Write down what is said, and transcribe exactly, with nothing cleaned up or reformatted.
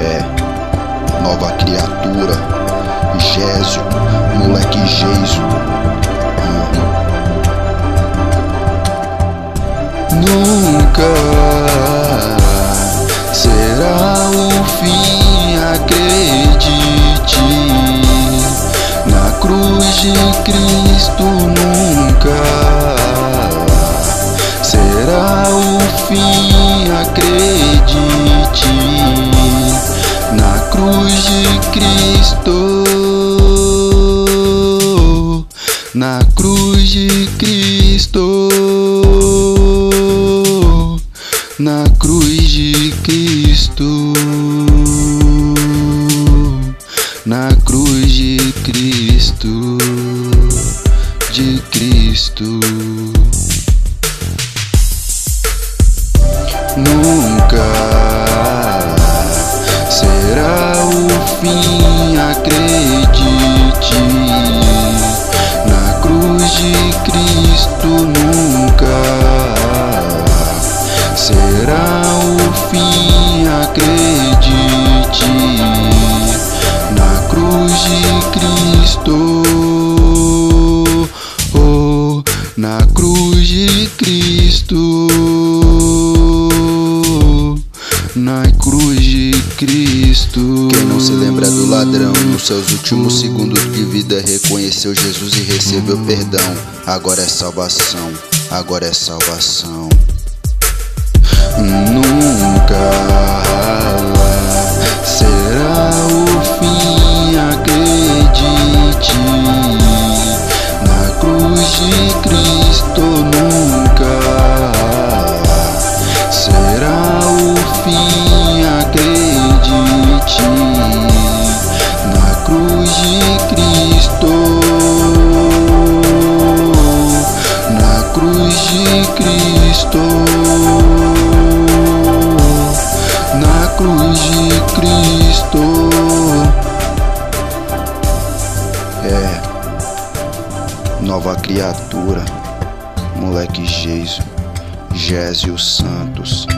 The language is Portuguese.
É, nova criatura, Gésio, moleque Geiso. Hum. Nunca será o fim, acredite. Na cruz de Cristo nunca será o fim, acredite. Na cruz de Cristo, na cruz de Cristo, na cruz de Cristo, na cruz de Cristo, de Cristo. Nunca será o fim, acredite. Na cruz de Cristo nunca será o fim, acredite. Na cruz de Cristo, oh, na cruz de Cristo, na cruz de Cristo. Quem não se lembra do ladrão, nos seus últimos segundos de vida reconheceu Jesus e recebeu perdão. Agora é salvação, agora é salvação. Nunca será o fim, acredite. Na cruz de Cristo nunca será o fim, acredite. Na cruz de Cristo, na cruz de Cristo, na cruz de Cristo. É, nova criatura, moleque Geiso, Gésio Santos.